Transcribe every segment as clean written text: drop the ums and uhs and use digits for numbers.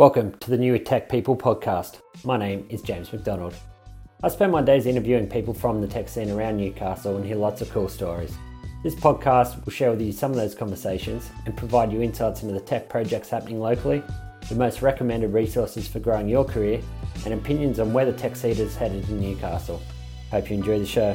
Welcome to the New Tech People podcast. My name is James McDonald. I spend my days interviewing people from the tech scene around Newcastle and hear lots of cool stories. This podcast will share with you some of those conversations and provide you insights into the tech projects happening locally, the most recommended resources for growing your career, and opinions on where the tech scene is headed in Newcastle. Hope you enjoy the show.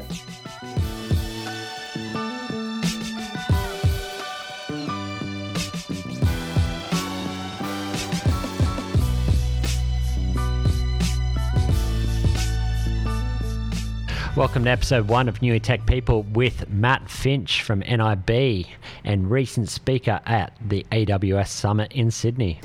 Welcome to episode 1 of New Tech People with Matt Finch from NIB and recent speaker at the AWS Summit in Sydney.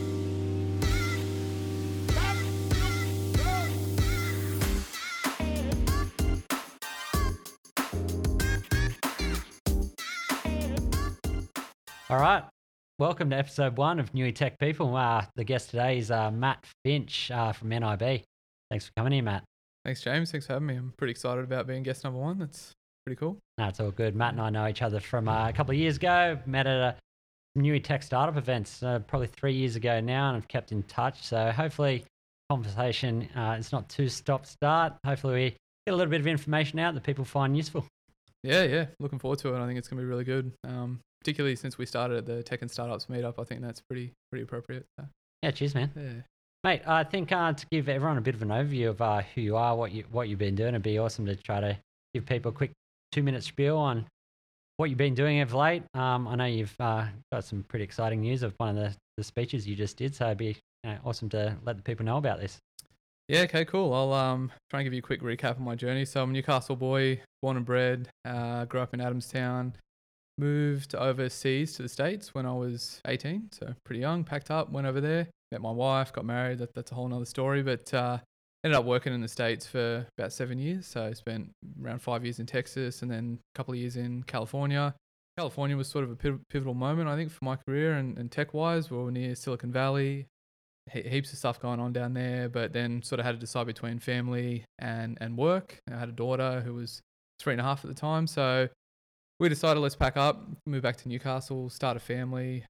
All right, welcome to episode 1 of New Tech People. The guest today is Matt Finch from NIB. Thanks for coming here, Matt. Thanks, James. Thanks for having me. I'm pretty excited about being guest number 1. That's pretty cool. No, it's all good. Matt and I know each other from a couple of years ago. Met at a new tech startup events probably 3 years ago now, and I've kept in touch. So hopefully conversation is not too stop-start. Hopefully we get a little bit of information out that people find useful. Yeah. Looking forward to it. I think it's going to be really good. Particularly since we started at the Tech and Startups meetup, I think that's pretty appropriate. So. Yeah, cheers, man. Yeah. Mate, I think to give everyone a bit of an overview of who you are, what you've been doing, it'd be awesome to try to give people a quick 2-minute spiel on what you've been doing of late. I know you've got some pretty exciting news of one of the speeches you just did, so it'd be awesome to let the people know about this. Yeah, okay, cool. I'll try and give you a quick recap of my journey. So I'm a Newcastle boy, born and bred, grew up in Adamstown, moved overseas to the States when I was 18, so pretty young, packed up, went over there. Met my wife, got married. That's a whole nother story. But ended up working in the States for about 7 years. So I spent around 5 years in Texas and then a couple of years in California. California was sort of a pivotal moment, I think, for my career and tech-wise. We were near Silicon Valley, heaps of stuff going on down there. But then sort of had to decide between family and work. I had a daughter who was 3.5 at the time. So we decided let's pack up, move back to Newcastle, start a family.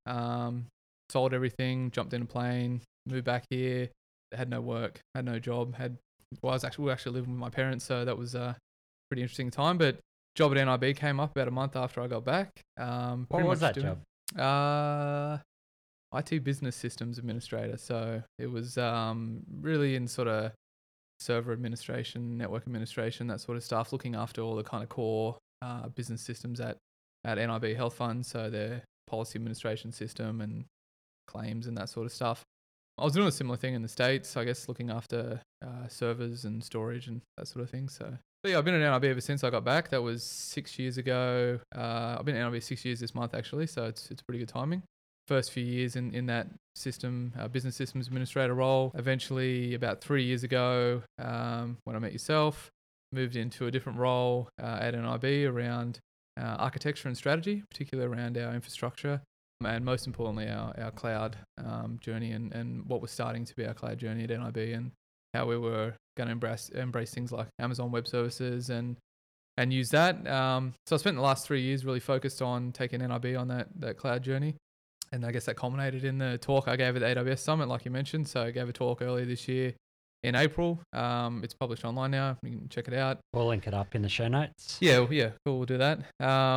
Sold everything, jumped in a plane, moved back here, had no work, had no job, we were actually living with my parents, so that was a pretty interesting time. But job at NIB came up about a month after I got back. What was that job? IT business systems administrator. So it was really in sort of server administration, network administration, that sort of stuff, looking after all the kind of core business systems at NIB Health Fund, so their policy administration system and claims and that sort of stuff. I was doing a similar thing in the States, I guess, looking after servers and storage and that sort of thing. So yeah, I've been at NIB ever since I got back. That was 6 years ago. I've been at NIB 6 years this month, actually, so it's pretty good timing. First few years in that system, business systems administrator role. Eventually, about 3 years ago, when I met yourself, moved into a different role at NIB around architecture and strategy, particularly around our infrastructure. And most importantly, our cloud journey and what was starting to be our cloud journey at NIB and how we were going to embrace things like Amazon Web Services and use that. So I spent the last 3 years really focused on taking NIB on that cloud journey. And I guess that culminated in the talk I gave at the AWS Summit, like you mentioned. So I gave a talk earlier this year in April. It's published online now. You can check it out. We'll link it up in the show notes. Yeah, cool. We'll do that.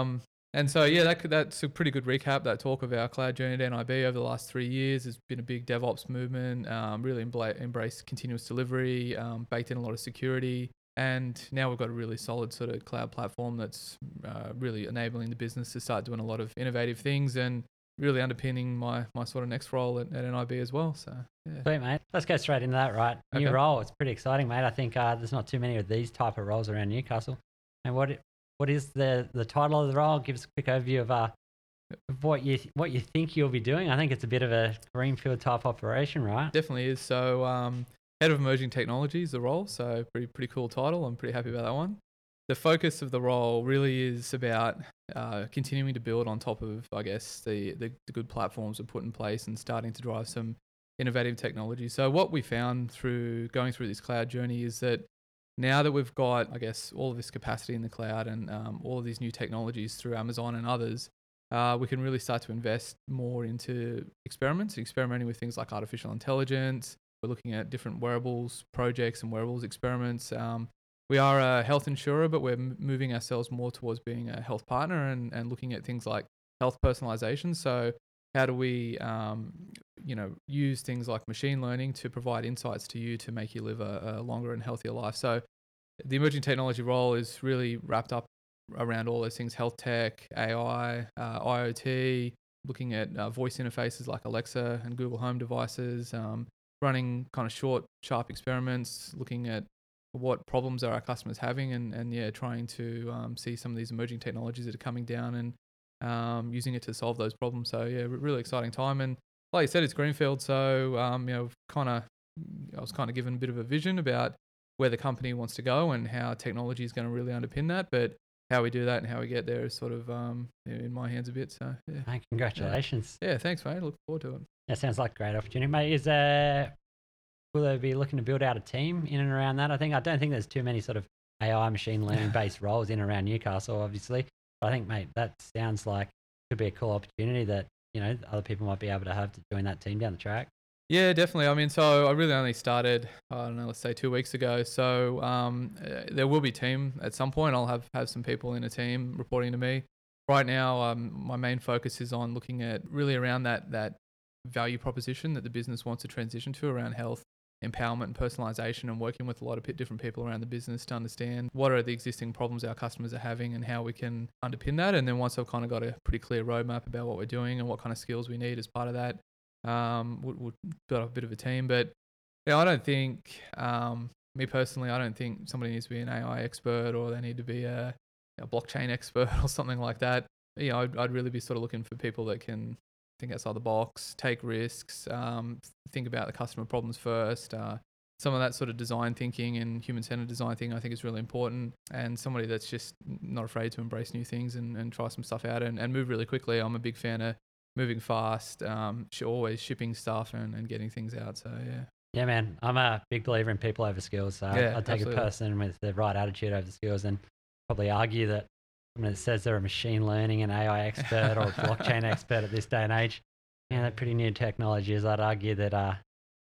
And so, yeah, that's a pretty good recap, that talk of our cloud journey at NIB over the last 3 years. There's been a big DevOps movement, really embraced continuous delivery, baked in a lot of security. And now we've got a really solid sort of cloud platform that's really enabling the business to start doing a lot of innovative things and really underpinning my sort of next role at NIB as well. So, yeah. Sweet, mate. Let's go straight into that, right? New role. It's pretty exciting, mate. I think there's not too many of these type of roles around Newcastle. And what is the title of the role? Give us a quick overview of what you think you'll be doing. I think it's a bit of a greenfield type operation, right? Definitely is. So Head of Emerging Technologies, the role. So pretty cool title. I'm pretty happy about that one. The focus of the role really is about continuing to build on top of, I guess, the good platforms we've put in place and starting to drive some innovative technology. So what we found through going through this cloud journey is that now that we've got, I guess, all of this capacity in the cloud and all of these new technologies through Amazon and others, we can really start to invest more into experimenting with things like artificial intelligence. We're looking at different wearables projects and wearables experiments. We are a health insurer, but we're moving ourselves more towards being a health partner and looking at things like health personalization. So how do we, use things like machine learning to provide insights to you to make you live a longer and healthier life? So the emerging technology role is really wrapped up around all those things: health tech, AI, IoT, looking at voice interfaces like Alexa and Google Home devices, running kind of short, sharp experiments, looking at what problems are our customers having, and trying to see some of these emerging technologies that are coming down and using it to solve those problems. So yeah, really exciting time. And like you said, it's greenfield. So I was kind of given a bit of a vision about where the company wants to go and how technology is going to really underpin that. But how we do that and how we get there is sort of in my hands a bit. So yeah. Hey, congratulations. Yeah, thanks, mate. Look forward to it. That sounds like a great opportunity, mate. Will they be looking to build out a team in and around that? I don't think there's too many sort of AI machine learning based roles in and around Newcastle, obviously. But I think, mate, that sounds like could be a cool opportunity that, other people might be able to have to join that team down the track. Yeah, definitely. I mean, so I really only started, I don't know, let's say 2 weeks ago. So there will be a team at some point. I'll have some people in a team reporting to me. Right now, my main focus is on looking at really around that value proposition that the business wants to transition to around health, empowerment and personalization, and working with a lot of different people around the business to understand what are the existing problems our customers are having and how we can underpin that. And then once I've kind of got a pretty clear roadmap about what we're doing and what kind of skills we need as part of that, we'll build up a bit of a team. But yeah, I don't think, me personally, I don't think somebody needs to be an AI expert or they need to be a blockchain expert or something like that. I'd really be sort of looking for people that can think outside the box, take risks, think about the customer problems first. Some of that sort of design thinking and human-centered design thinking I think is really important, and somebody that's just not afraid to embrace new things and try some stuff out and move really quickly. I'm a big fan of moving fast, always shipping stuff and getting things out. So yeah. Yeah, man, I'm a big believer in people over skills. So Yeah, I'd take absolutely. a person with the right attitude over the skills, and probably argue that someone that says they're a machine learning and AI expert or a blockchain expert at this day and age, they're pretty new technologies. I'd argue that,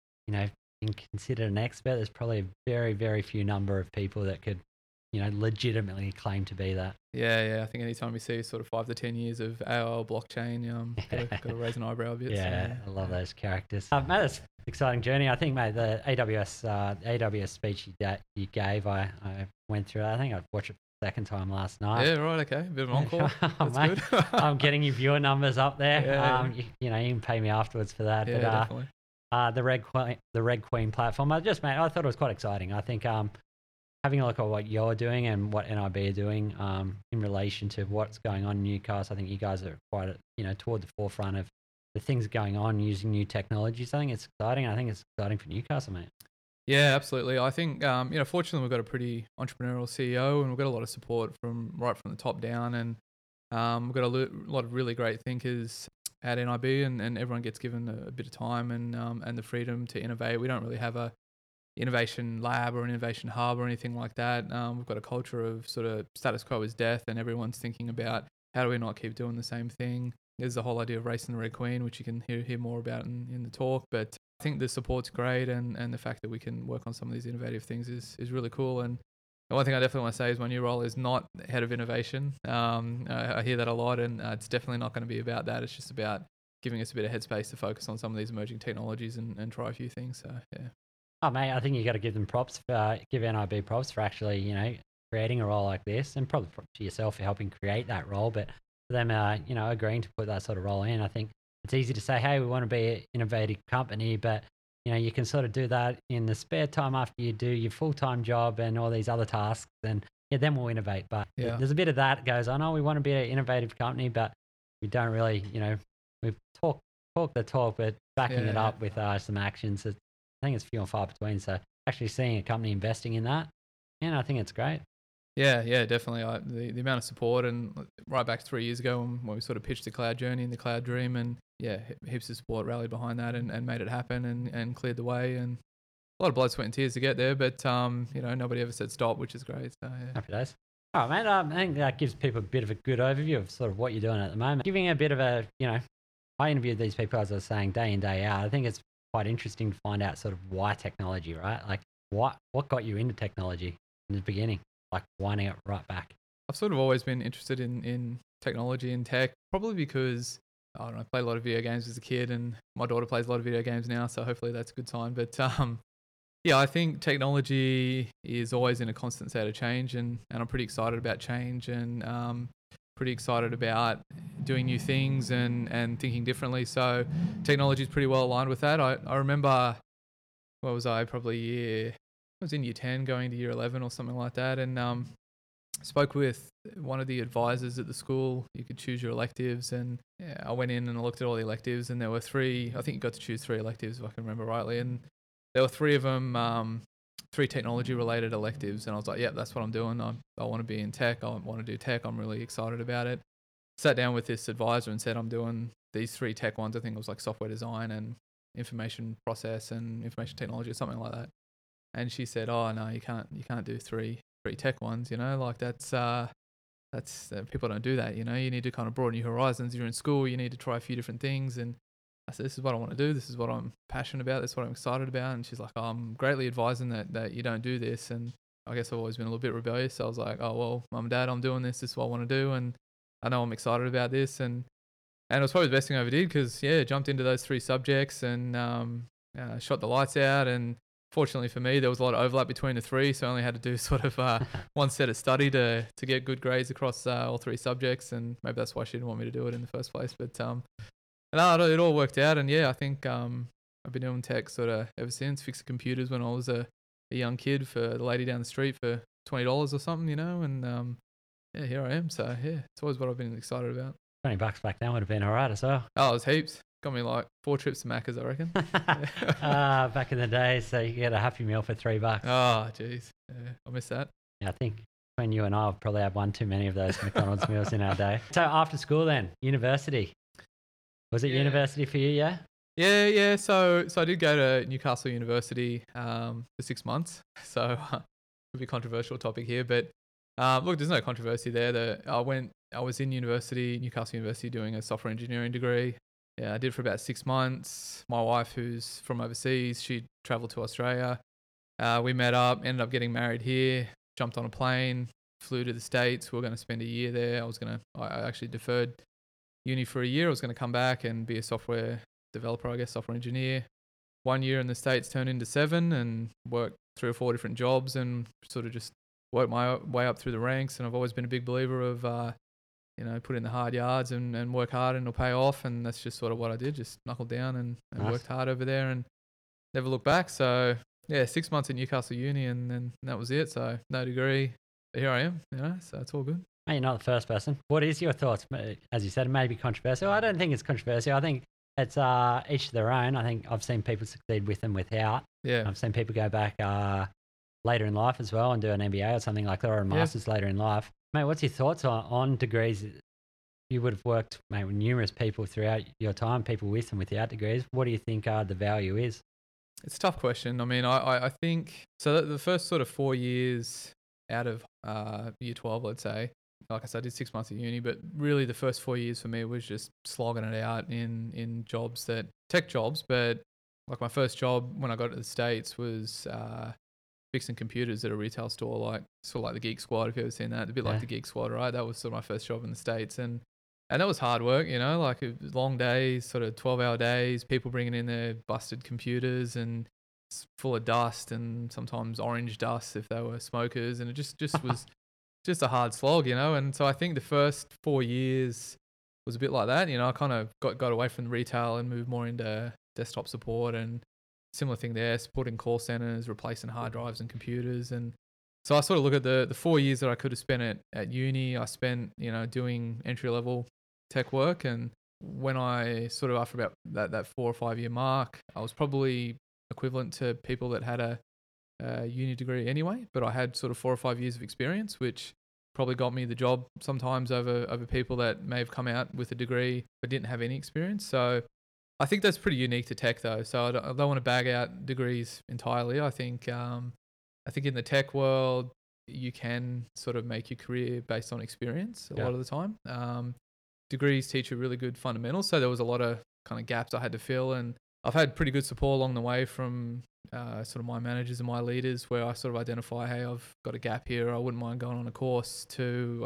being considered an expert, there's probably a very, very few number of people that could, legitimately claim to be that. Yeah. I think anytime we see sort of 5 to 10 years of AI or blockchain, got to raise an eyebrow a bit. Yeah, I love those characters. Mate, that's an exciting journey. I think, mate, the AWS speech you gave, I went through. I think I watched it for the second time last night. Yeah, right. Okay, a bit of an encore. That's Mate, good. I'm getting your viewer numbers up there. Yeah. You can pay me afterwards for that. Yeah, But definitely. the Red Queen platform, I thought it was quite exciting. I think having a look at what you're doing and what NIB are doing in relation to what's going on in Newcastle, I think you guys are quite toward the forefront of the things going on using new technologies. I think it's exciting. I think it's exciting for Newcastle, mate. Yeah, absolutely. I think fortunately we've got a pretty entrepreneurial CEO and we've got a lot of support from the top down, and we've got a lot of really great thinkers at NIB, and everyone gets given a bit of time and the freedom to innovate. We don't really have a innovation lab or an innovation hub or anything like that. We've got a culture of sort of status quo is death, and everyone's thinking about how do we not keep doing the same thing. There's the whole idea of racing the Red Queen, which you can hear more about in the talk. But I think the support's great, and the fact that we can work on some of these innovative things is really cool. And the one thing I definitely want to say is my new role is not head of innovation. I hear that a lot, and it's definitely not going to be about that. It's just about giving us a bit of headspace to focus on some of these emerging technologies and try a few things. So yeah. Oh, mate, I think you got to give them props, give NIB props for actually, creating a role like this, and probably to yourself for helping create that role. But for them, agreeing to put that sort of role in, I think it's easy to say, hey, we want to be an innovative company, but you can sort of do that in the spare time after you do your full-time job and all these other tasks, and then we'll innovate. But there's a bit of that goes on. Oh, we want to be an innovative company, but we don't really, we talk the talk, but backing it up with some actions. I think it's few and far between. So actually seeing a company investing in that, I think it's great. Yeah, definitely. The amount of support, and right back 3 years ago when we sort of pitched the cloud journey and the cloud dream, and heaps of support rallied behind that and made it happen and cleared the way, and a lot of blood, sweat and tears to get there, but nobody ever said stop, which is great. So yeah. Happy days. All right, mate. I think that gives people a bit of a good overview of sort of what you're doing at the moment. Giving a bit of a, I interviewed these people, as I was saying, day in, day out. I think it's quite interesting to find out sort of why technology, right? Like what got you into technology in the beginning, like winding it right back. I've sort of always been interested in technology and tech, probably because I don't know, I played a lot of video games as a kid, and my daughter plays a lot of video games now, so hopefully that's a good sign. But yeah, I think technology is always in a constant state of change, and I'm pretty excited about change, and pretty excited about doing new things and thinking differently. So technology is pretty well aligned with that. I remember, what was I, I was in year 10 going to year 11 or something like that, and spoke with one of the advisors at the school. You could choose your electives, and yeah, I went in and I looked at all the electives, and there were three. I think you got to choose 3 electives, if I can remember rightly, and there were 3 of them, 3 technology related electives, and I was like, yeah, that's what I'm doing. I want to be in tech. I want to do tech. I'm really excited about it. Sat down with this advisor and said, I'm doing these 3 tech ones. I think it was like software design and information process and information technology or something like that. And she said, oh no, you can't do three tech ones, like that's people don't do that, you need to kind of broaden your horizons. You're in school, you need to try a few different things. And I said, this is what I want to do. This is what I'm passionate about. This is what I'm excited about. And she's like, oh, I'm greatly advising that you don't do this. And I guess I've always been a little bit rebellious. So I was like, oh, well, mum and dad, I'm doing this. This is what I want to do. And I know I'm excited about this. And it was probably the best thing I ever did because, yeah, jumped into those 3 subjects and shot the lights out. And fortunately for me, there was a lot of overlap between the 3. So I only had to do sort of one set of study to get good grades across all 3 subjects. And maybe that's why she didn't want me to do it in the first place. But no, it all worked out, and yeah, I think I've been doing tech sort of ever since. Fixing computers when I was a young kid for the lady down the street for $20 or something, and yeah, here I am. So yeah, it's always what I've been excited about. $20 back then would have been alright as well. Oh, it was heaps. Got me like 4 trips to Macca's, I reckon. Back in the day, so you get a Happy Meal for $3. Oh, jeez, yeah, I miss that. Yeah, I think between you and I, I've probably had one too many of those McDonald's meals in our day. So after school, then university. Was it university for you? Yeah. Yeah. So I did go to Newcastle University for 6 months. So could be a controversial topic here, but look, there's no controversy there. I was in Newcastle University, doing a software engineering degree. Yeah, I did for about 6 months. My wife, who's from overseas, she traveled to Australia. We met up, ended up getting married here. Jumped on a plane, flew to the States. We were going to spend a year there. I actually deferred uni for a year. I was going to come back and be a software developer, I guess, software engineer. 1 year in the States turned into 7, and worked 3 or 4 different jobs and sort of just worked my way up through the ranks. And I've always been a big believer of, put in the hard yards and work hard and it'll pay off. And that's just sort of what I did, just knuckled down and Nice. worked hard over there and never looked back. So yeah, 6 months at Newcastle Uni and then that was it. So no degree, but here I am, so it's all good. Mate, you're not the first person. What is your thoughts? As you said, it may be controversial. I don't think it's controversial. I think it's each to their own. I think I've seen people succeed with and without. Yeah. I've seen people go back later in life as well and do an MBA or something like that, or a master's later in life. Mate, what's your thoughts on degrees? You would have worked, mate, with numerous people throughout your time, people with and without degrees. What do you think the value is? It's a tough question. I mean, I think, so the first sort of 4 years out of year 12, let's say, like I said, I did 6 months at uni, but really the first 4 years for me was just slogging it out in jobs tech jobs. But like my first job when I got to the States was fixing computers at a retail store, like sort of like the Geek Squad, if you've ever seen that. A bit like the Geek Squad, right? That was sort of my first job in the States. And that was hard work, like it was long days, sort of 12-hour days, people bringing in their busted computers and it's full of dust and sometimes orange dust if they were smokers. And it just was just a hard slog, And so I think the first 4 years was a bit like that. I kind of got away from the retail and moved more into desktop support and similar thing there, supporting call centers, replacing hard drives and computers. And so I sort of look at the 4 years that I could have spent at uni, I spent, doing entry-level tech work. And when I sort of, after about that 4 or 5 year mark, I was probably equivalent to people that had a uni degree anyway, but I had sort of 4 or 5 years of experience, which probably got me the job sometimes over people that may have come out with a degree but didn't have any experience. So I think that's pretty unique to tech though. So I don't want to bag out degrees entirely. I think in the tech world, you can sort of make your career based on experience a Yeah. lot of the time. Degrees teach you really good fundamentals. So there was a lot of kind of gaps I had to fill, and I've had pretty good support along the way from sort of my managers and my leaders, where I sort of identify, hey, I've got a gap here. I wouldn't mind going on a course to,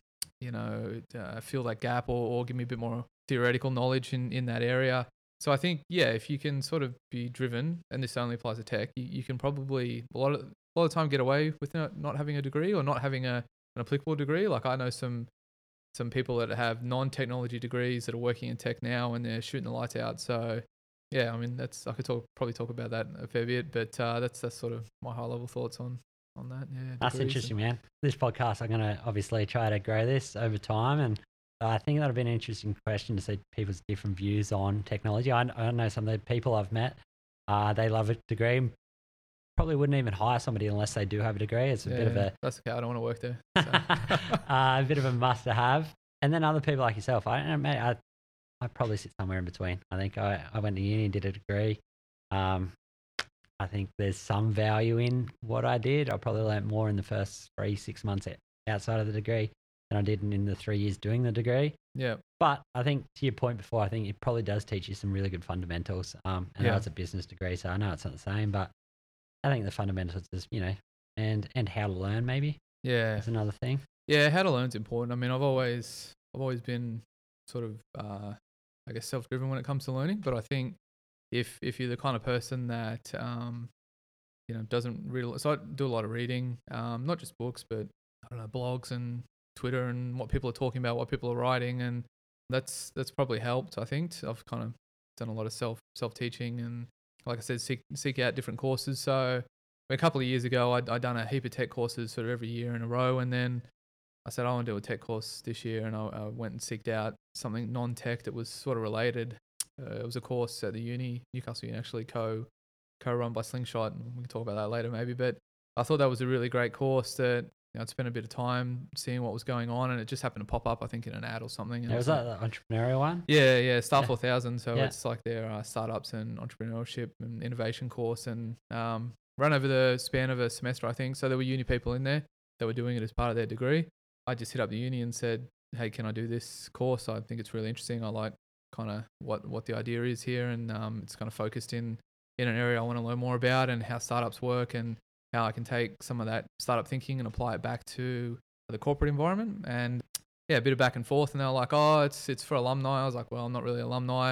fill that gap or give me a bit more theoretical knowledge in that area. So I think, if you can sort of be driven, and this only applies to tech, you can probably a lot of the time get away with not having a degree or not having an applicable degree. Like I know some people that have non-technology degrees that are working in tech now, and they're shooting the lights out. So I mean, I could probably talk about that a fair bit, but that's sort of my high level thoughts on that. Yeah, That's interesting, man. This podcast, I'm going to obviously try to grow this over time, and I think that'll be an interesting question to see people's different views on technology. I know some of the people I've met, they love a degree. Probably wouldn't even hire somebody unless they do have a degree. It's a bit of a... That's okay. I don't want to work there. So. A bit of a must to have. And then other people like yourself, I don't know, mate, I probably sit somewhere in between. I think I went to uni and did a degree. I think there's some value in what I did. I probably learnt more in the first 3-6 months outside of the degree than I did in the 3 years doing the degree. Yeah. But I think to your point before, I think it probably does teach you some really good fundamentals. And it's a business degree, so I know it's not the same, but I think the fundamentals is, and how to learn maybe. Yeah. That's another thing. Yeah, how to learn is important. I mean, I've always been sort of, I guess, self-driven when it comes to learning. But I think if you're the kind of person that, doesn't really, so I do a lot of reading, not just books, but I don't know, blogs and Twitter and what people are talking about, what people are writing, and that's probably helped. I think I've kind of done a lot of self-teaching, and like I said, seek out different courses. So a couple of years ago, I'd done a heap of tech courses sort of every year in a row, and then I said I want to do a tech course this year, and I went and seeked out something non-tech that was sort of related. It was a course at the Newcastle Uni, actually co-run by Slingshot, and we can talk about that later maybe. But I thought that was a really great course that I'd spent a bit of time seeing what was going on, and it just happened to pop up, I think, in an ad or something. And Was that the entrepreneurial one? Yeah, Star 4000. So it's like their startups and entrepreneurship and innovation course, and ran over the span of a semester, I think. So there were uni people in there that were doing it as part of their degree. I just hit up the uni and said, hey, can I do this course? I think it's really interesting. I like kind of what the idea is here, and it's kind of focused in an area I want to learn more about, and how startups work, and how I can take some of that startup thinking and apply it back to the corporate environment. And a bit of back and forth, and they were like, oh, it's for alumni. I was like, well, I'm not really alumni.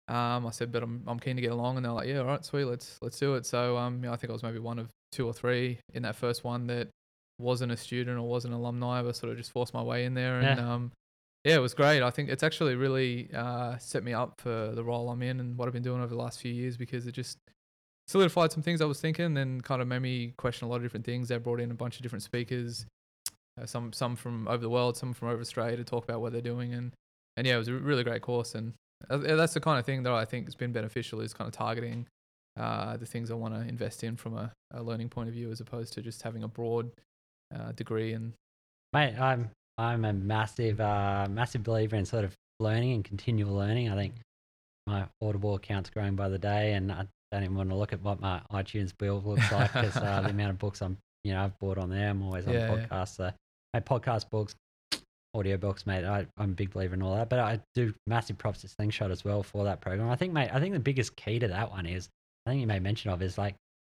I said, but I'm keen to get along, and they're like, yeah, all right, sweet, let's do it. So I think I was maybe one of 2 or 3 in that first one that wasn't a student or wasn't an alumni, but sort of just forced my way in there. And it was great. I think it's actually really set me up for the role I'm in and what I've been doing over the last few years, because it just solidified some things I was thinking, and kind of made me question a lot of different things. They brought in a bunch of different speakers, some from over the world, some from over Australia, to talk about what they're doing. And it was a really great course. And that's the kind of thing that I think has been beneficial, is kind of targeting the things I want to invest in from a learning point of view, as opposed to just having a broad degree. And mate, I'm a massive believer in sort of learning and continual learning. I think my Audible account's growing by the day, and I don't even want to look at what my iTunes bill looks like, because the amount of books I've bought on there. I'm always on podcasts. So my podcast books, audiobooks, mate. I'm a big believer in all that. But I do massive props to Slingshot as well for that program. I think the biggest key to that one is, I think you made mention of, is like,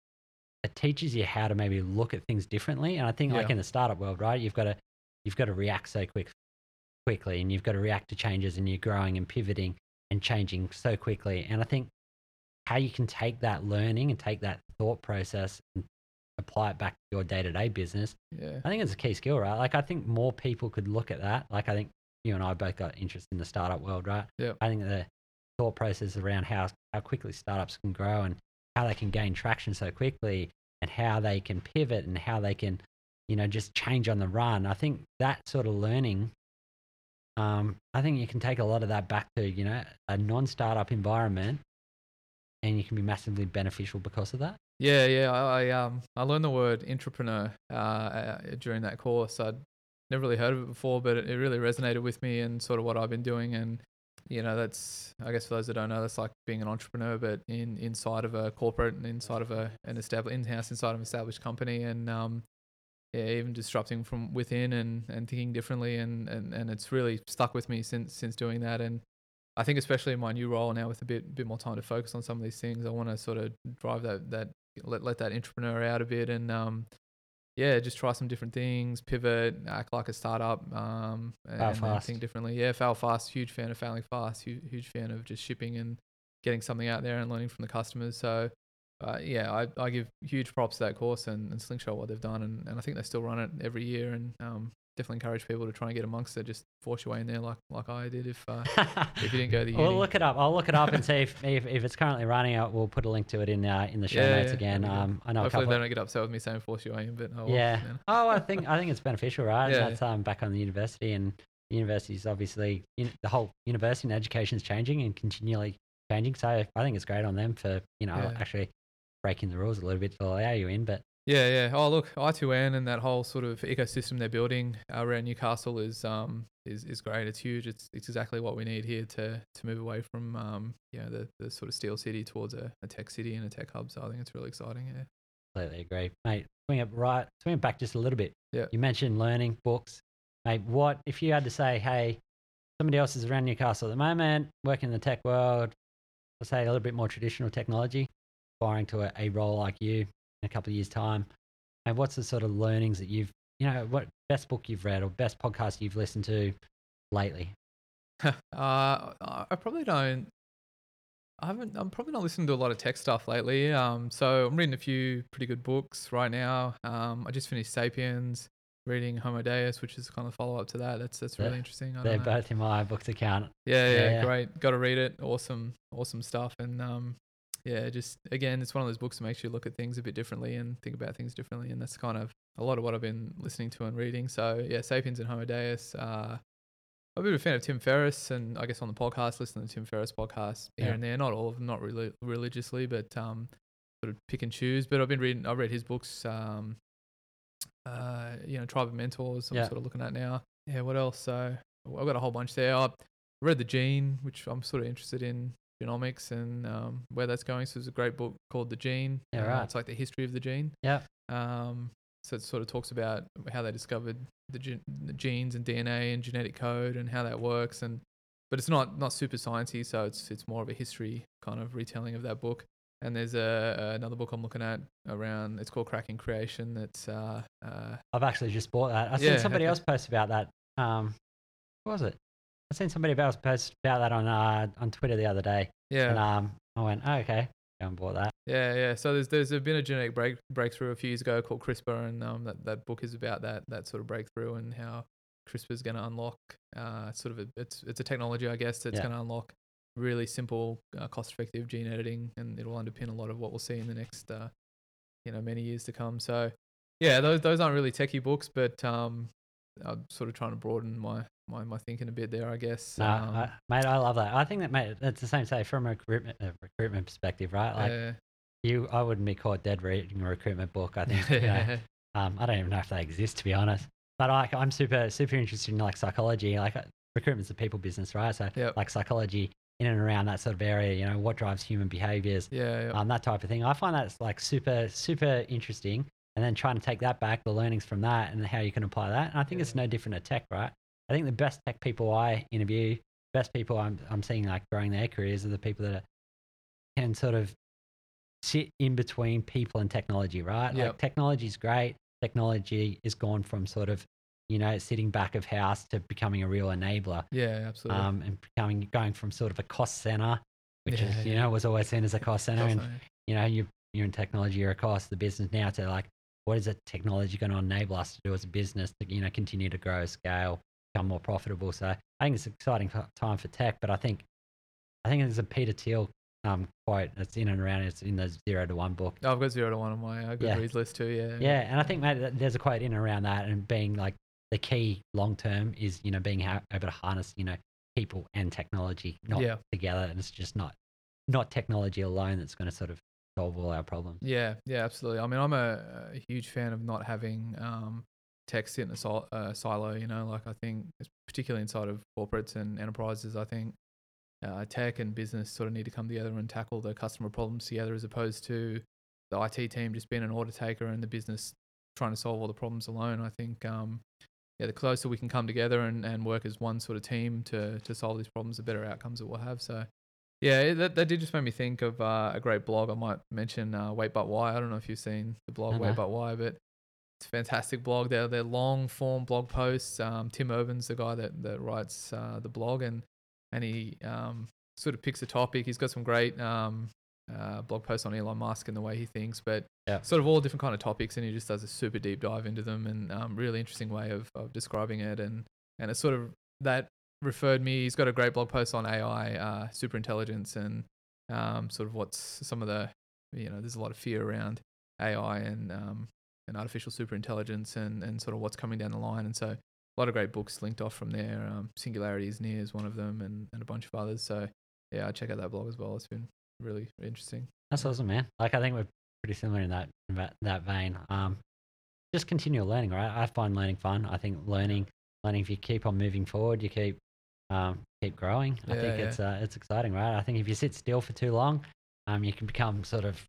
it teaches you how to maybe look at things differently. And I think like in the startup world, right, you've got to react so quickly, and you've got to react to changes, and you're growing and pivoting and changing so quickly. And I think how you can take that learning and take that thought process and apply it back to your day-to-day business, I think it's a key skill, right? Like, I think more people could look at that. Like, I think you and I both got interest in the startup world, right? Yeah. I think the thought process around how quickly startups can grow, and how they can gain traction so quickly, and how they can pivot, and how they can, just change on the run. I think that sort of learning, I think you can take a lot of that back to, a non-startup environment, and you can be massively beneficial because of that. Yeah. I learned the word entrepreneur during that course. I'd never really heard of it before, but it really resonated with me and sort of what I've been doing. And that's, I guess for those that don't know, that's like being an entrepreneur, but inside of a corporate and inside of an established in-house inside of an established company. And even disrupting from within and thinking differently, and it's really stuck with me since doing that. And I think especially in my new role now with a bit more time to focus on some of these things, I want to sort of drive that let that entrepreneur out a bit, and just try some different things, pivot, act like a startup, and think differently. Yeah, fail fast. Huge fan of failing fast. Huge fan of just shipping and getting something out there and learning from the customers. So, I give huge props to that course and Slingshot what they've done, and I think they still run it every year, and definitely encourage people to try and get amongst it. Just force your way in there like I did if you didn't go to uni. We'll look it up. I'll look it up and see if it's currently running. We'll put a link to it in the show notes again. I know hopefully they don't get upset with me saying force your way in, but I think it's beneficial, right? Yeah. That's back on the university, and the university is obviously the whole university and education is changing and continually changing. So I think it's great on them for actually breaking the rules a little bit to allow you in, but. Yeah. Oh, look, I2N and that whole sort of ecosystem they're building around Newcastle is great. It's huge. It's exactly what we need here to move away from the sort of steel city towards a tech city and a tech hub. So I think it's really exciting. Yeah. Completely agree, mate. Swing it back just a little bit. Yeah. You mentioned learning books, mate. What if you had to say, hey, somebody else is around Newcastle at the moment, working in the tech world, let's say a little bit more traditional technology, aspiring to a role like you in a couple of years' time, and what's the sort of learnings that what best book you've read or best podcast you've listened to lately? I probably don't. I'm probably not listening to a lot of tech stuff lately. So I'm reading a few pretty good books right now. I just finished Sapiens, reading Homo Deus, which is kind of follow up to that. That's really interesting. They're both in my books account. Yeah, great. Got to read it. Awesome stuff. And just again, it's one of those books that makes you look at things a bit differently and think about things differently. And that's kind of a lot of what I've been listening to and reading. So yeah, Sapiens and Homo Deus. I'm a bit of a fan of Tim Ferriss, and I guess on the podcast, listening to Tim Ferriss podcasts here and there. Not all of them, not really religiously, but sort of pick and choose. But I've read his books. Tribe of Mentors. I'm sort of looking at now. Yeah, what else? So I've got a whole bunch there. I read The Gene, which I'm sort of interested in. Genomics and where that's going. So there's a great book called The Gene. Yeah, right. It's like the history of the gene. Yeah. So it sort of talks about how they discovered the genes and DNA and genetic code and how that works. But it's not super sciencey, so it's more of a history kind of retelling of that book. And there's another book I'm looking at around. It's called Cracking Creation. That's I've actually just bought that. I seen somebody else post about that. What was it? I seen somebody else post about that on Twitter the other day. Yeah. And I went, oh, okay, go and bought that. Yeah. So there's been a genetic breakthrough a few years ago called CRISPR, and that book is about that sort of breakthrough and how CRISPR is going to unlock it's a technology, I guess, that's going to unlock really simple, cost-effective gene editing, and it will underpin a lot of what we'll see in the next many years to come. So yeah, those aren't really techie books, but I'm sort of trying to broaden my thinking a bit there, I guess. Mate, I love that. I think that, mate, that's the same, say, from a recruitment perspective, right? Like I wouldn't be caught dead reading a recruitment book. I think, I don't even know if they exist, to be honest. But I'm super, super interested in like psychology. Like recruitment's a people business, right? So like psychology in and around that sort of area, what drives human behaviors, that type of thing. I find that's like super, super interesting. And then trying to take that back, the learnings from that and how you can apply that. And I think it's no different at tech, right? I think the best tech people I interview, best people I'm seeing like growing their careers are the people that can sort of sit in between people and technology, right? Like technology is great. Technology is gone from sort of, sitting back of house to becoming a real enabler. Yeah, absolutely. And going from sort of a cost center, which is, was always seen as a cost center. And, you're in technology, you're across the business now to like, what is the technology going to enable us to do as a business to, continue to grow, scale, become more profitable? So I think it's an exciting time for tech, but I think there's a Peter Thiel quote that's in and around. It's in the 0 to 1 book. Oh, I've got 0 to 1 on my Goodreads list too. Yeah. Yeah, and I think, mate, there's a quote in and around that, and being like the key long term is being able to harness people and technology not together, and it's just not technology alone that's going to sort of solve all our problems. Yeah, absolutely. I mean, I'm a huge fan of not having tech sit in a silo. Like I think, particularly inside of corporates and enterprises, I think tech and business sort of need to come together and tackle the customer problems together, as opposed to the IT team just being an order taker and the business trying to solve all the problems alone. I think the closer we can come together and work as one sort of team to solve these problems, the better outcomes that we'll have. So yeah, that did just make me think of a great blog. I might mention Wait But Why. I don't know if you've seen the blog Wait But Why, but it's a fantastic blog. They're long form blog posts. Tim Urban's the guy that writes the blog, and he sort of picks a topic. He's got some great blog posts on Elon Musk and the way he thinks, but sort of all different kind of topics, and he just does a super deep dive into them, and really interesting way of describing it, and it's sort of that referred me. He's got a great blog post on AI, super intelligence, and sort of what's some of the, there's a lot of fear around AI and artificial super intelligence and sort of what's coming down the line, and so a lot of great books linked off from there. Singularity is Near is one of them, and a bunch of others. So yeah, I check out that blog as well. It's been really interesting. That's awesome, man. Like, I think we're pretty similar in that vein. Just continual learning, right? I find learning fun. I think learning if you keep on moving forward, you keep growing. I think it's exciting, right? I think if you sit still for too long, you can become sort of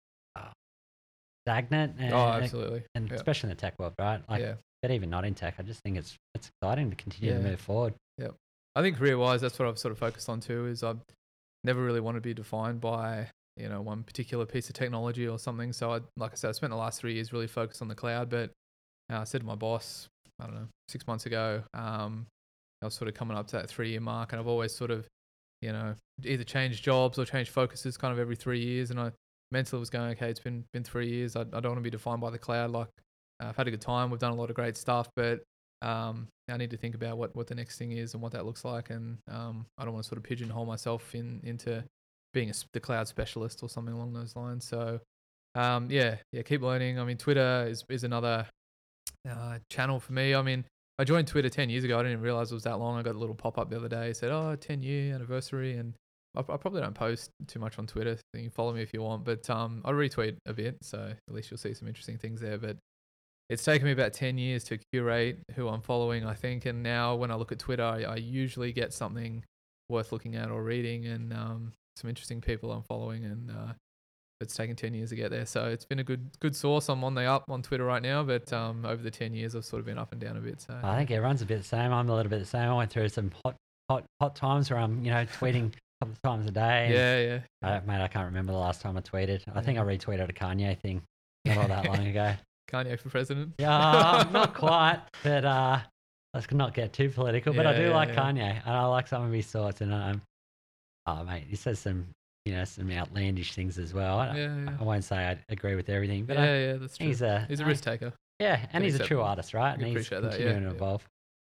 stagnant. Absolutely. And especially in the tech world, right? But even not in tech, I just think it's exciting to continue to move forward. Yeah. I think career-wise, that's what I've sort of focused on too, is I've never really wanted to be defined by, one particular piece of technology or something. So like I said, I spent the last 3 years really focused on the cloud, but I said to my boss, I don't know, 6 months ago, I was sort of coming up to that 3-year mark, and I've always sort of, either changed jobs or changed focuses kind of every 3 years. And I mentally was going, okay, it's been 3 years. I don't want to be defined by the cloud. Like, I've had a good time. We've done a lot of great stuff, but I need to think about what the next thing is and what that looks like. And I don't want to sort of pigeonhole myself into being the cloud specialist or something along those lines. So keep learning. I mean, Twitter is another channel for me. I mean, I joined Twitter 10 years ago. I didn't even realize it was that long. I got a little pop-up the other day. It said, 10-year anniversary. And I probably don't post too much on Twitter. So you can follow me if you want. But I retweet a bit. So at least you'll see some interesting things there. But it's taken me about 10 years to curate who I'm following, I think. And now when I look at Twitter, I usually get something worth looking at or reading, and some interesting people I'm following. And it's taken 10 years to get there. So it's been a good source. I'm on the up on Twitter right now, but over the 10 years, I've sort of been up and down a bit. So I think everyone's a bit the same. I'm a little bit the same. I went through some hot times where I'm, tweeting a couple of times a day. Yeah. Mate, I can't remember the last time I tweeted. I think I retweeted a Kanye thing not all that long ago. Kanye for president? Yeah, not quite, but let's not get too political. But I do like Kanye, and I like some of his thoughts. And mate, he says some outlandish things as well. I won't say I agree with everything, but that's true. He's a risk taker. Yeah, and he's a true artist, right? And he's continuing to evolve.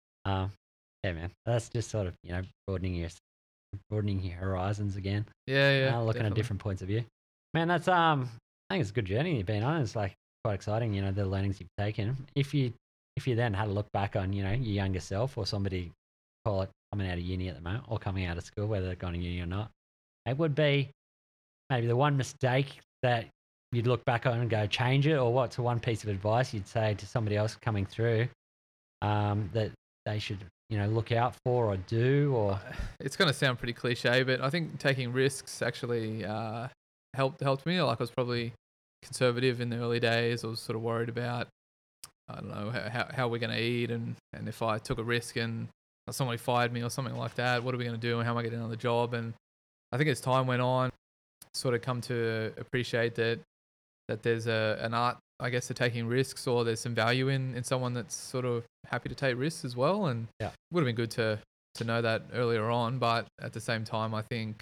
Man, that's just sort of broadening your horizons again. Looking at different points of view. Man, that's I think it's a good journey you've been on. It's like quite exciting, the learnings you've taken. If you then had to look back on, your younger self, or somebody, call it coming out of uni at the moment, or coming out of school, whether they're going to uni or not, it would be maybe the one mistake that you'd look back on and go change it, or what's the one piece of advice you'd say to somebody else coming through that they should, look out for or do? Or it's going to sound pretty cliche, but I think taking risks actually helped me. Like, I was probably conservative in the early days. I was sort of worried about, I don't know, how we're going to eat, and if I took a risk and somebody fired me or something like that, what are we going to do, and how am I getting another job? And I think as time went on, sort of come to appreciate that there's an art, I guess, to taking risks, or there's some value in someone that's sort of happy to take risks as well. And it would have been good to know that earlier on, but at the same time, I think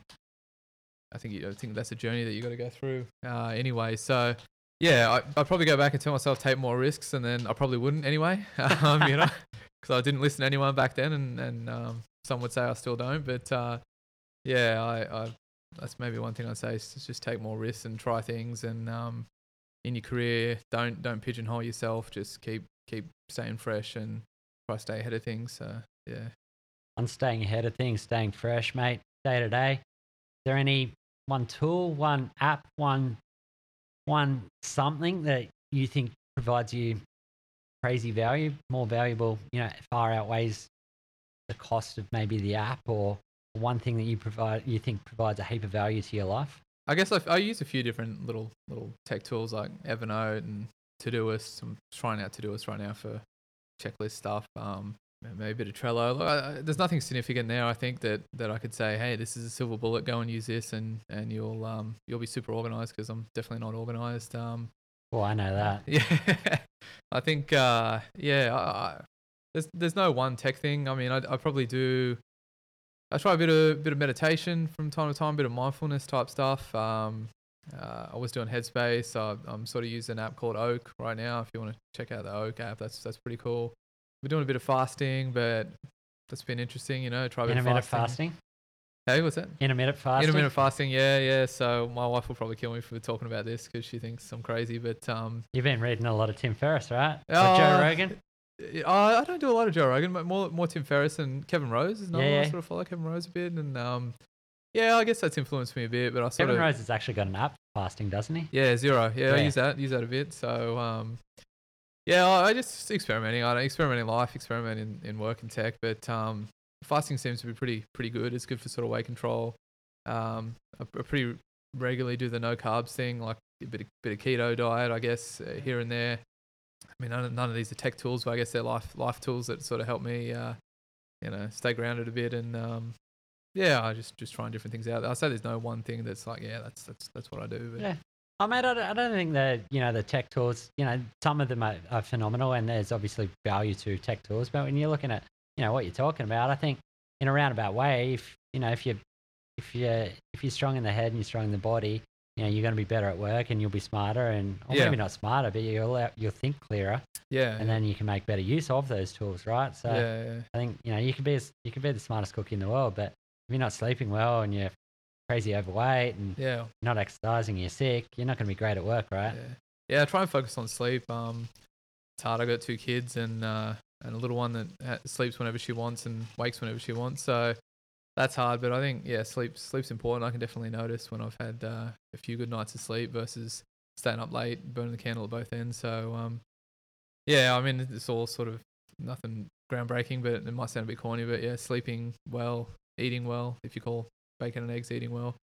that's a journey that you got to go through anyway. So I'd probably go back and tell myself take more risks, and then I probably wouldn't anyway, because I didn't listen to anyone back then, and some would say I still don't. But I that's maybe one thing I'd say is just take more risks and try things, and in your career, don't pigeonhole yourself. Just keep staying fresh and try to stay ahead of things. So on staying ahead of things, staying fresh, mate, day to day. Is there any one tool, one app, one something that you think provides you crazy value, more valuable, far outweighs the cost of maybe the app, or one thing that you think provides a heap of value to your life? I guess I use a few different little tech tools like Evernote and Todoist. I'm trying out Todoist right now for checklist stuff. Maybe a bit of Trello. Look, there's nothing significant there. I think that I could say, hey, this is a silver bullet. Go and use this, and you'll be super organized, because I'm definitely not organized. Well, I know that. Yeah, I think there's no one tech thing. I mean, I probably do. I try a bit of meditation from time to time, a bit of mindfulness type stuff. I was doing Headspace. I'm sort of using an app called Oak right now. If you want to check out the Oak app, that's pretty cool. We're doing a bit of fasting, but that's been interesting. Try a bit of Intermittent fasting. fasting. Hey, what's that? Intermittent fasting. Intermittent fasting, yeah. So my wife will probably kill me for talking about this, because she thinks I'm crazy. But you've been reading a lot of Tim Ferriss, right? Or Joe Rogan. I don't do a lot of Joe Rogan, but more Tim Ferriss and Kevin Rose is another one. I sort of follow Kevin Rose a bit, and I guess that's influenced me a bit. But Kevin Rose has actually got an app for fasting, doesn't he? Yeah, Zero. Yeah, I use that a bit. So I just experimenting. I experiment in life, experiment in work and tech, but fasting seems to be pretty good. It's good for sort of weight control. I pretty regularly do the no carbs thing, like a bit of keto diet, I guess, here and there. I mean, none of these are tech tools, but I guess they're life tools that sort of help me, stay grounded a bit. And I just trying different things out. I say there's no one thing that's like, that's what I do. But. Yeah. I mean, I don't think that, the tech tools, some of them are phenomenal, and there's obviously value to tech tools. But when you're looking at, what you're talking about, I think in a roundabout way, if you're strong in the head and you're strong in the body, you're going to be better at work, and you'll be smarter, or maybe not smarter, but you'll think clearer. Yeah. And then you can make better use of those tools, right? So I think, you could be the smartest cookie in the world, but if you're not sleeping well and you're crazy overweight and not exercising, you're sick, you're not going to be great at work, right? Yeah, I try and focus on sleep. It's hard. I got 2 kids and a little one that sleeps whenever she wants and wakes whenever she wants. So that's hard. But I think sleep's important. I can definitely notice when I've had a few good nights of sleep versus staying up late, burning the candle at both ends. So I mean, it's all sort of nothing groundbreaking, but it might sound a bit corny. But sleeping well, eating well, if you call bacon and eggs eating well,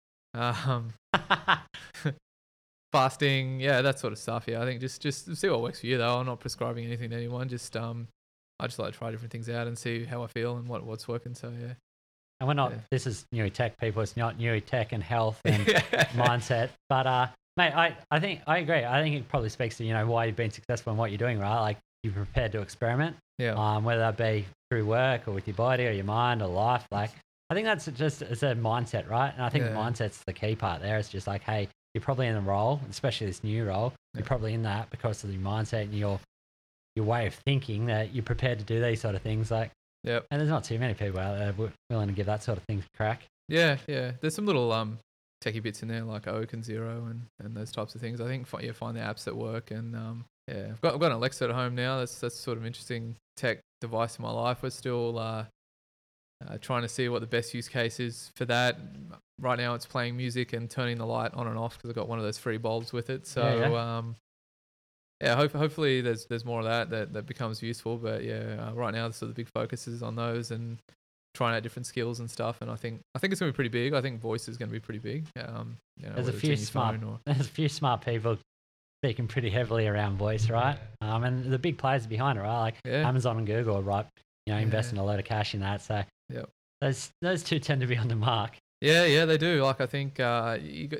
fasting, that sort of stuff. I think just see what works for you, though. I'm not prescribing anything to anyone. Just I just like to try different things out and see how I feel and what's working. So and we're not this is new tech people, it's not new tech and health and mindset, but mate, I think I agree. I think it probably speaks to why you've been successful in what you're doing, right? Like, you're prepared to experiment, whether that be through work or with your body or your mind or life. Like, I think that's it's a mindset, right? And I think the mindset's the key part there. It's just like, hey, you're probably in the role, especially this new role. You're probably in that because of your mindset and your way of thinking, that you're prepared to do these sort of things. Like, and there's not too many people out there willing to give that sort of thing a crack. Yeah. There's some little techie bits in there like Oak and Zero and those types of things. I think find the apps that work. And I've got an Alexa at home now. That's sort of interesting tech device in my life. We're still trying to see what the best use case is for that. Right now it's playing music and turning the light on and off, because I've got one of those free bulbs with it. So hopefully there's more of that becomes useful. But right now the big focus is on those and trying out different skills and stuff. And I think it's going to be pretty big. I think voice is going to be pretty big. There's a few smart people speaking pretty heavily around voice, right? And the big players behind it, right? Like Amazon and Google, right? Investing a load of cash in that. So those two tend to be on the mark. Yeah, they do. Like, I think I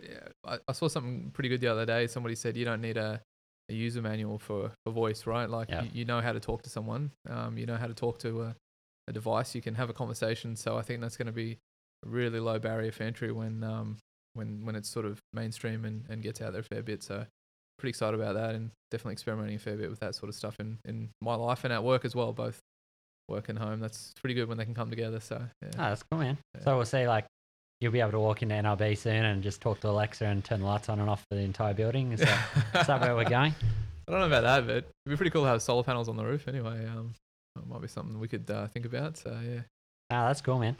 saw something pretty good the other day. Somebody said you don't need a user manual for voice, right? Like, you know how to talk to someone. You know how to talk to a device. You can have a conversation. So I think that's going to be a really low barrier for entry when it's sort of mainstream and gets out there a fair bit. So pretty excited about that, and definitely experimenting a fair bit with that sort of stuff in my life and at work as well, both work and home. That's pretty good when they can come together. So that's cool, man. So we'll see, like, you'll be able to walk into NRB soon and just talk to Alexa and turn the lights on and off for the entire building. Is that where we're going? I don't know about that, but it'd be pretty cool to have solar panels on the roof anyway. It might be something we could think about. So that's cool, man.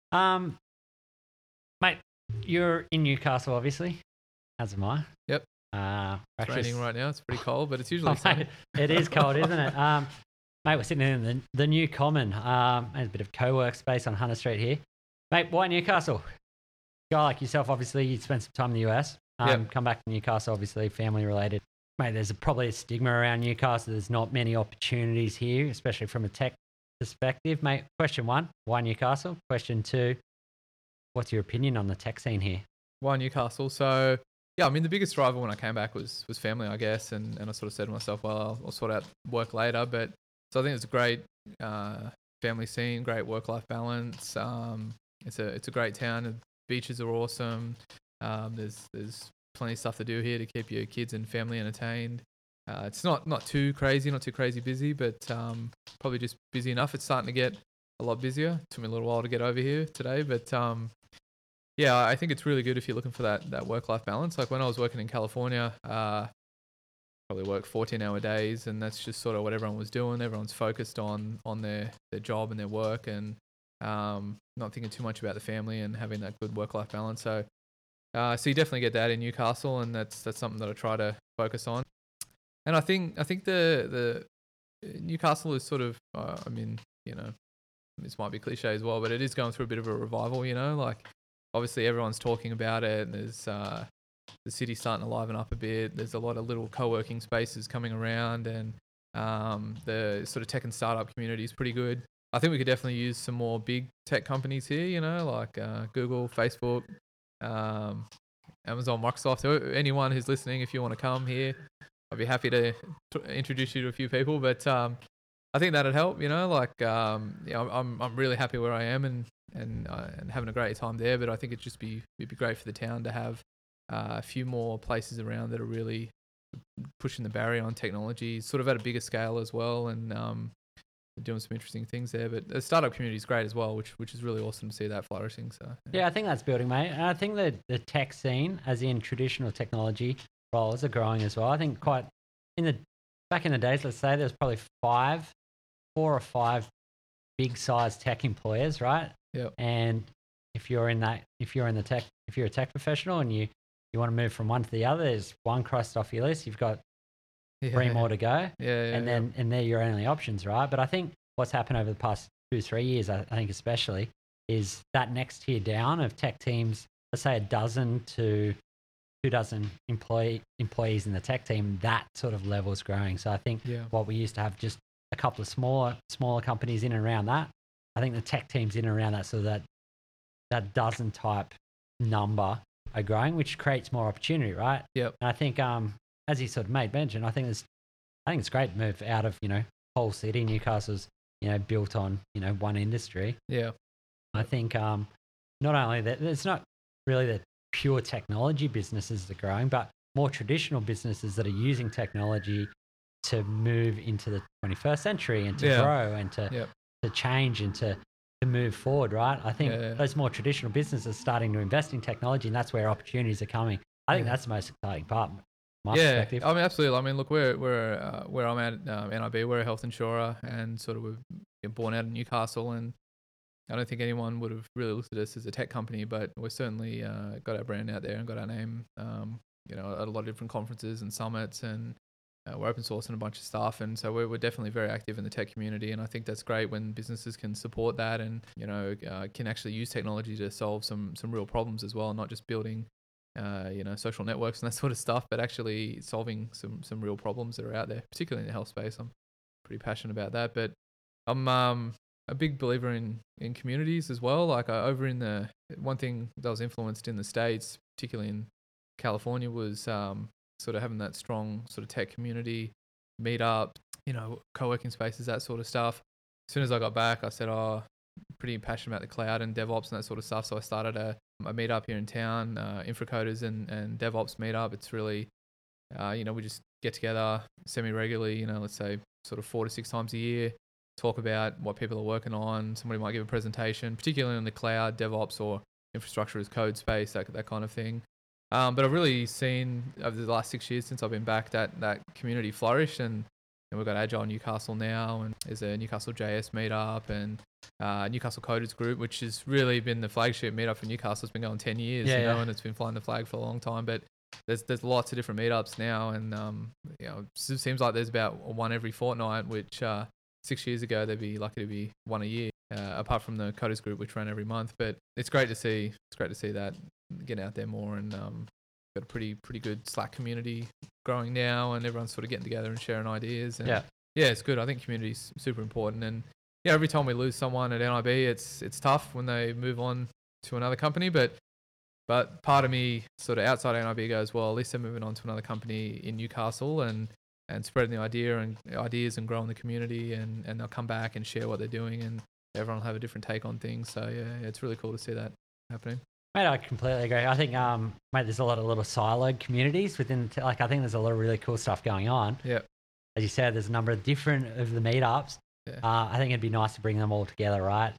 Mate, you're in Newcastle, obviously, as am I. Yep. It's raining right now. It's pretty cold, but it's usually sunny. It is cold, isn't it? Mate, we're sitting in the new Common. There's a bit of co-work space on Hunter Street here. Mate, why Newcastle? Guy like yourself, obviously, you spent some time in the US. Come back to Newcastle, obviously, family related. mate, there's probably a stigma around Newcastle. There's not many opportunities here, especially from a tech perspective, mate. Question 1, why Newcastle? Question 2, what's your opinion on the tech scene here? Why Newcastle? So yeah, I mean the biggest driver when I came back was family, I guess, and I sort of said to myself, well, I'll sort out work later. But so I think it's a great family scene, great work-life balance. It's a great town. The beaches are awesome. There's plenty of stuff to do here to keep your kids and family entertained. It's not too crazy busy, but probably just busy enough. It's starting to get a lot busier. Took me a little while to get over here today, but yeah, I think it's really good if you're looking for that work-life balance. Like when I was working in California, probably work 14-hour days, and that's just sort of what everyone was doing. Everyone's focused on their job and their work, and not thinking too much about the family and having that good work-life balance. So you definitely get that in Newcastle, and that's something that I try to focus on. And I think the Newcastle is sort of, I mean, you know, this might be cliche as well, but it is going through a bit of a revival. You know, like obviously everyone's talking about it, and there's the city's starting to liven up a bit. There's a lot of little co-working spaces coming around, and the sort of tech and startup community is pretty good. I think we could definitely use some more big tech companies here, you know, like Google, Facebook, Amazon, Microsoft. So anyone who's listening, if you want to come here, I'd be happy to introduce you to a few people. But I think that'd help, you know, like I'm really happy where I am and having a great time there. But I think it'd be great for the town to have a few more places around that are really pushing the barrier on technology, sort of at a bigger scale as well, and doing some interesting things there. But the startup community is great as well, which is really awesome to see that flourishing. So yeah, I think that's building, mate. And I think that the tech scene, as in traditional technology roles, are growing as well. I think back in the days, let's say there's probably 4 or 5 big size tech employers, right? Yeah. And if you're a tech professional and you want to move from one to the other, there's one crossed off your list. You've got 3 more to go. And they're your only options, right? But I think what's happened over the past 2-3 years, I think especially, is that next tier down of tech teams, let's say 12 to 24 employees in the tech team, that sort of level is growing. So I think what we used to have just a couple of smaller companies in and around that, I think the tech teams in and around that, so that dozen type number are growing, which creates more opportunity, right? Yep. And I think, as you sort of made mention, I think it's great to move out of, you know, whole city. Newcastle's, you know, built on, you know, one industry. Yeah. I think not only that, it's not really the pure technology businesses that are growing, but more traditional businesses that are using technology to move into the 21st century and to grow and to change and to move forward, right? I think those more traditional businesses are starting to invest in technology, and that's where opportunities are coming. I think that's the most exciting part. My perspective. I mean, absolutely. I mean, look, we're where I'm at, NIB, we're a health insurer, and sort of we're born out of Newcastle, and I don't think anyone would have really looked at us as a tech company, but we're certainly got our brand out there and got our name, you know, at a lot of different conferences and summits, and we're open source and a bunch of stuff, and so we're definitely very active in the tech community, and I think that's great when businesses can support that and, you know, can actually use technology to solve some real problems as well, not just building you know, social networks and that sort of stuff, but actually solving some real problems that are out there, particularly in the health space. I'm pretty passionate about that, but I'm a big believer in communities as well. Like over in the one thing that was influenced in the States, particularly in California, was sort of having that strong sort of tech community, meetup, you know, co-working spaces, that sort of stuff. As soon as I got back, I said, pretty passionate about the cloud and DevOps and that sort of stuff. So I started a meetup here in town, Infracoders and DevOps meetup. It's really, you know, we just get together semi-regularly, you know, let's say sort of 4 to 6 times a year, talk about what people are working on. Somebody might give a presentation, particularly on the cloud, DevOps or infrastructure as code space, that kind of thing. But I've really seen over the last 6 years since I've been back that community flourish, and we've got Agile Newcastle now, and there's a Newcastle JS meetup, and Newcastle Coders Group, which has really been the flagship meetup for Newcastle. It's been going 10 years, and it's been flying the flag for a long time. But there's lots of different meetups now, and you know, it seems like there's about one every fortnight, which 6 years ago they'd be lucky to be one a year, apart from the Coders Group, which ran every month. But it's great to see that getting out there more, and got a pretty good Slack community growing now, and everyone's sort of getting together and sharing ideas. And yeah, it's good. I think community's super important. And yeah, every time we lose someone at NIB, it's tough when they move on to another company. But part of me sort of outside NIB goes, well, at least they're moving on to another company in Newcastle and spreading the ideas and growing the community, and they'll come back and share what they're doing, and everyone will have a different take on things. So yeah, it's really cool to see that happening. Mate, I completely agree. I think, mate, there's a lot of little siloed communities within, I think there's a lot of really cool stuff going on. Yeah. As you said, there's a number of different of the meetups. Yeah. I think it'd be nice to bring them all together, right?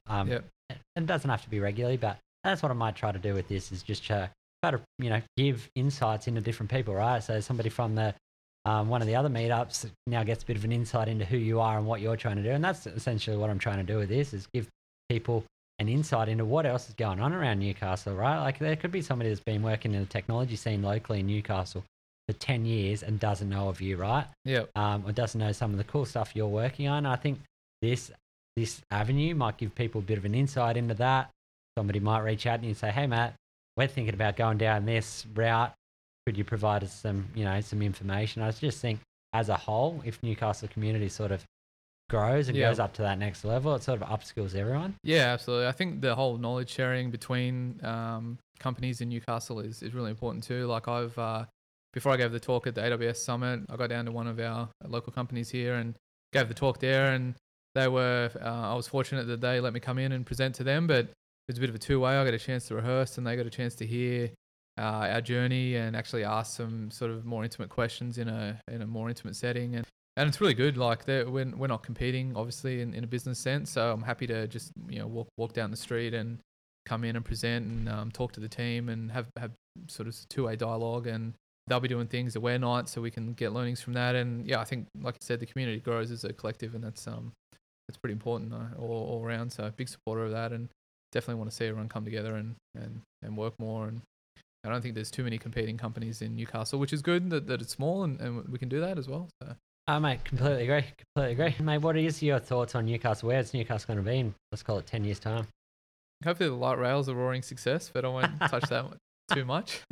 It doesn't have to be regularly, but that's what I might try to do with this, is just try to, give insights into different people, right? So somebody from the one of the other meetups now gets a bit of an insight into who you are and what you're trying to do. And that's essentially what I'm trying to do with this, is give people an insight into what else is going on around Newcastle, right? Like there could be somebody that's been working in the technology scene locally in Newcastle for 10 years and doesn't know of you, right? Yeah. Or doesn't know some of the cool stuff you're working on. I think this avenue might give people a bit of an insight into that. Somebody might reach out to you and say, hey, Matt, we're thinking about going down this route. Could you provide us some information? I just think as a whole, if Newcastle community sort of grows and goes up to that next level, it sort of upskills everyone. Yeah, absolutely. I think the whole knowledge sharing between companies in Newcastle is really important too. Like before I gave the talk at the AWS Summit, I got down to one of our local companies here and gave the talk there, and they were, I was fortunate that they let me come in and present to them, but it was a bit of a two-way. I got a chance to rehearse and they got a chance to hear our journey and actually ask some sort of more intimate questions in a more intimate setting. And it's really good. Like we're not competing, obviously, in a business sense. So I'm happy to just walk down the street and come in and present and talk to the team and have sort of two-way dialogue. And they'll be doing things that we're not, so we can get learnings from that. And yeah, I think, like you said, the community grows as a collective, and that's pretty important all around. So big supporter of that, and definitely want to see everyone come together and work more. And I don't think there's too many competing companies in Newcastle, which is good that it's small and we can do that as well. So. Mate, completely agree. Mate, what is your thoughts on Newcastle? Where's Newcastle going to be in, let's call it 10 years' time? Hopefully the light rail's a roaring success, but I won't touch that too much.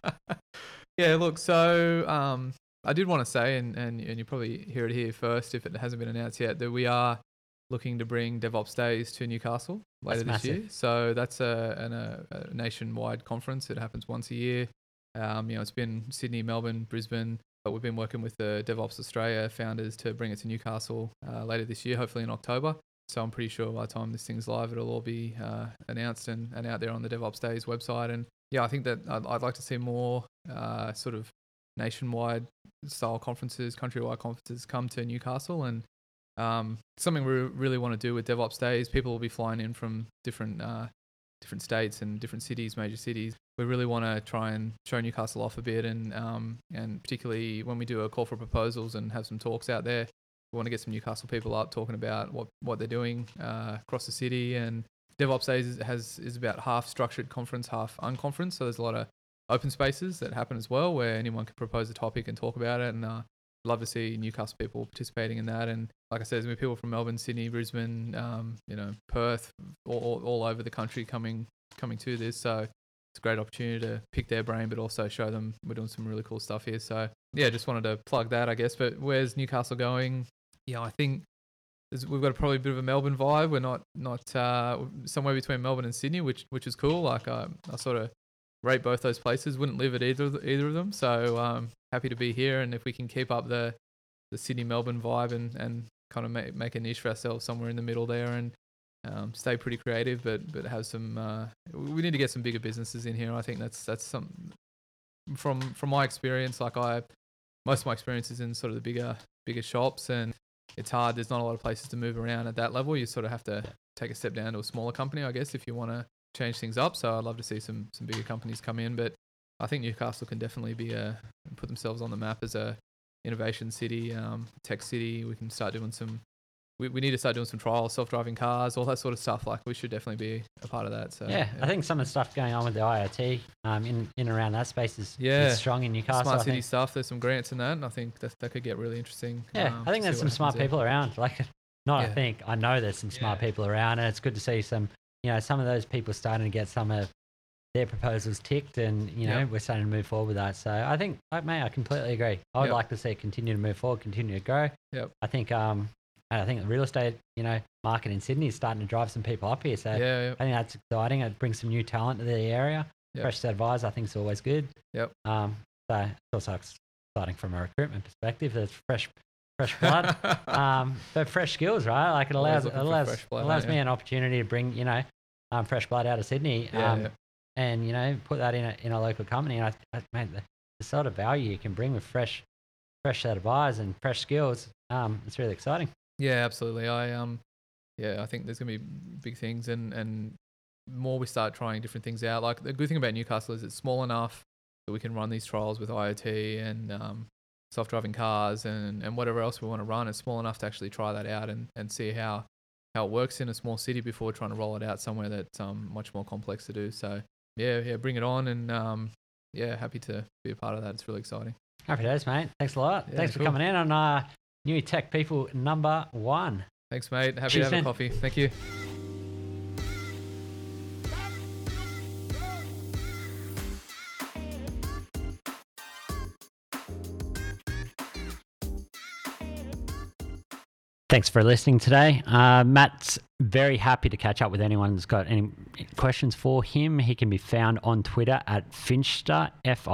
Yeah, look, so I did want to say, and you probably hear it here first if it hasn't been announced yet, that we are looking to bring DevOps Days to Newcastle later this year. So that's a nationwide conference. It happens once a year. It's been Sydney, Melbourne, Brisbane, but we've been working with the DevOps Australia founders to bring it to Newcastle later this year, hopefully in October. So I'm pretty sure by the time this thing's live, it'll all be announced and out there on the DevOps Days website. And yeah, I think that I'd like to see more sort of nationwide style conferences, countrywide conferences come to Newcastle. And something we really want to do with DevOps Days, people will be flying in from different states and different cities, major cities. We really want to try and show Newcastle off a bit, and particularly when we do a call for proposals and have some talks out there, we want to get some Newcastle people up talking about what they're doing across the city. And DevOps Days is about half structured conference, half unconference. So there's a lot of open spaces that happen as well, where anyone can propose a topic and talk about it. And love to see Newcastle people participating in that. And like I said, there's people from Melbourne, Sydney, Brisbane, Perth, all over the country coming to this. So it's a great opportunity to pick their brain, but also show them we're doing some really cool stuff here. So yeah, just wanted to plug that, I guess. But where's Newcastle going? Yeah, I think we've got probably a bit of a Melbourne vibe. We're not somewhere between Melbourne and Sydney, which is cool. Like I sort of rate both those places. Wouldn't live at either of them. So happy to be here. And if we can keep up the Sydney Melbourne vibe and kind of make a niche for ourselves somewhere in the middle there, and stay pretty creative, but have some. We need to get some bigger businesses in here. I think that's some from my experience. Like most of my experience is in sort of the bigger shops, and it's hard. There's not a lot of places to move around at that level. You sort of have to take a step down to a smaller company, I guess, if you want to change things up. So I'd love to see some bigger companies come in, but I think Newcastle can definitely put themselves on the map as a innovation city, tech city. We can start doing we need to start doing some trials, self-driving cars, all that sort of stuff. Like we should definitely be a part of that. So yeah, I think some of the stuff going on with the IoT in and around that space is strong in Newcastle. Smart city stuff. There's some grants in that, and I think that could get really interesting. Yeah, I think there's some smart people around. Like, I know there's some smart people around, and it's good to see some of those people starting to get some of their proposals ticked, and we're starting to move forward with that. So I think, mate, I completely agree. I would like to see it continue to move forward, continue to grow. Yep. I think the real estate market in Sydney is starting to drive some people up here. So I think that's exciting. It brings some new talent to the area. Fresh set of eyes, I think, is always good. Yep. So it's also exciting from a recruitment perspective. There's fresh blood, but fresh skills, right? Like it allows me an opportunity to bring fresh blood out of Sydney, and put that in a local company. And I the sort of value you can bring with fresh set of eyes and fresh skills, it's really exciting. Yeah, absolutely. I think there's gonna be big things, and more we start trying different things out. Like the good thing about Newcastle is it's small enough that we can run these trials with IoT and self-driving cars and whatever else we want to run. It's small enough to actually try that out and see how it works in a small city before trying to roll it out somewhere that's much more complex to do. So bring it on, and happy to be a part of that. It's really exciting. Happy days, mate. Thanks a lot. Thanks for coming in on New Tech People number 1. Thanks, mate. Happy to have a coffee. Thank you. Thanks for listening today. Matt's very happy to catch up with anyone that's got any questions for him. He can be found on Twitter at Finchster,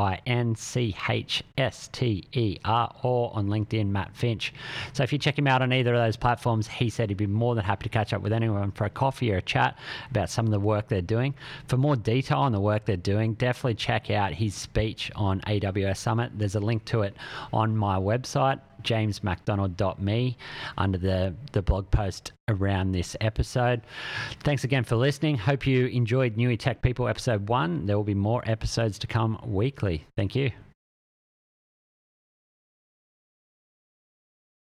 FINCHSTER, or on LinkedIn, Matt Finch. So if you check him out on either of those platforms, he said he'd be more than happy to catch up with anyone for a coffee or a chat about some of the work they're doing. For more detail on the work they're doing, definitely check out his speech on AWS Summit. There's a link to it on my website, jamesmacdonald.me, under the blog post around this episode. Thanks again for listening. Hope you enjoyed New Tech People episode 1. There will be more episodes to come weekly. Thank you.